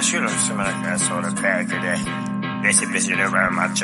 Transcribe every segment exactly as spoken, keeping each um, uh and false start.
Assume some of that sort of fair today. This is busy very much.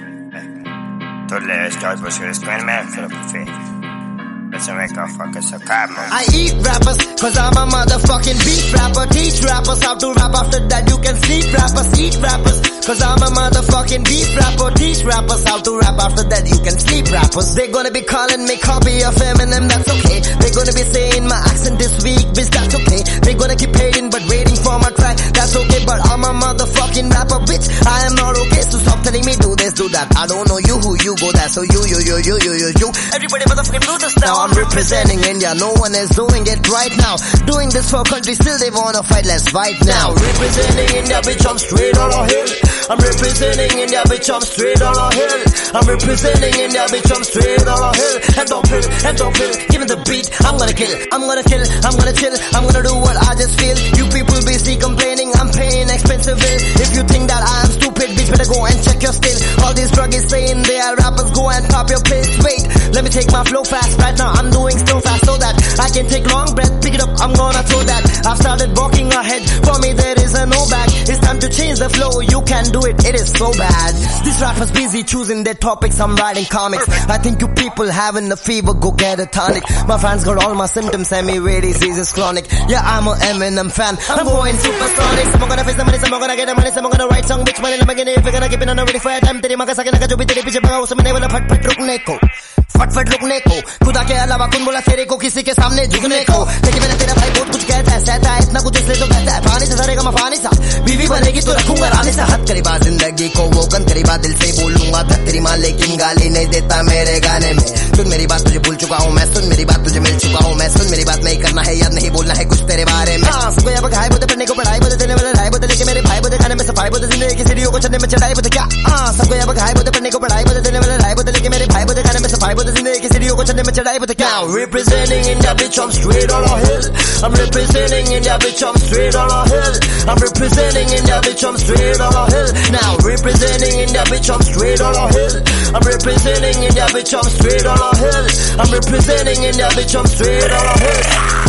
Tolle start på så ska en med för på fe. Let's make a fucking sarcasm. I eat rappers, cause I'm a motherfucking beat rapper. Teach rappers how to rap, after that you can sleep rappers. Eat rappers, cause I'm a motherfucking beat rapper. Teach rappers how to rap, after that you can sleep rappers. They're gonna be calling me copy of Eminem, that's okay. They're gonna be saying my accent this week, bitch, that's okay. They're gonna keep hating but waiting for my track, that's okay. But I'm a motherfucking rapper, bitch, I am not okay. So stop telling me do this, do that. I don't know you, who you go that. So you, you, you, you, you, you, you. Everybody motherfucking do this now. I'm representing India, no one is doing it right now. Doing this for country, still they wanna fight, let's fight now. Representing India, bitch, I'm straight on a hill. I'm representing India, bitch, I'm straight on a hill. I'm representing India, bitch, I'm straight on a hill. And don't feel, and don't feel, give me the beat, I'm gonna kill, I'm gonna kill, I'm gonna chill, I'm gonna do what I just feel. You people busy complaining, I'm paying expensive bill. If you think that I am stupid, bitch, better go and check your skill. All these druggies saying they are rappers, go and pop your pills. Wait, let me take my flow fast right now. I'm doing still fast so that I can take long breath, pick it up, I'm gonna throw that. I've started walking ahead, for me there is a no back. It's time to change the flow, you can do it, it is so bad. These rappers busy choosing their topics, I'm writing comics. I think you people having the fever, go get a tonic. My fans got all my symptoms, semi-rare disease is chronic. Yeah, I'm a Eminem fan, I'm going supersonic. Some are gonna face the money, some are gonna get the money, some are gonna write song, bitch money, I'm gonna if you're gonna keep it on a ready for a time. Teri maga sakana jo bhi tere piche bhagao, usme nahi bola फट फट रुकने को, फट फट रुकने को. खुदा के अलावा कौन बोला तेरे को किसी के सामने झुकने को. लेकिन मैंने तेरा भाई बहुत कुछ कहता है, सहता है इतना कुछ इसलिए तो कहता है. पानी से सरेगा मैं पानी सा, बीवी बनेगी तो रखूंगा रानी सा. हद करीबा जिंदगी को वो गन करीबा दिल से बोलूंगा था तेरी माँ, लेकिन गाली नहीं देता मेरे गाने में. सुन मेरी बात तुझे भूल चुका हूँ मैं, सुन मेरी बात तुझे मिल चुका हूँ मैं. सुन मेरी बात नहीं करना है याद नहीं बोलना है कुछ तेरे बारे में. सबको यहाँ बघाई बोते पढ़ने को पढ़ाई बोते देने वाले ढाई बोते, लेके मेरे भाई बोते खाने में सफाई बोते, जिंदगी की सीढ़ियों को चढ़ने में चढ़ाई बोते. क्या सबको यहाँ बघाई बोते पढ़ने को पढ़ाई बोते देने वाले ढाई बोते, लेके मेरे भाई बोते खाने में सफाई बोते, जिंदगी की सीढ़ियों को चढ़ने में चढ़ाई बोते. क्या representing India, bitch, I'm straight on a hill. I'm representing India, bitch, I'm straight on a hill. I'm representing India, bitch, I'm straight on a hill. Now representing India, bitch, I'm straight on a hill. I'm representing India, bitch, I'm straight on a hill. I'm representing India, bitch, I'm straight on a hill.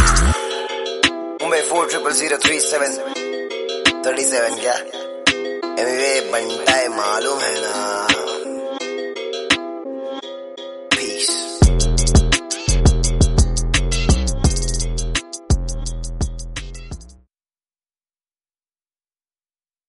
Mumbai four triple zero three seven thirty seven क्या? M V A बनता है मालूम है ना.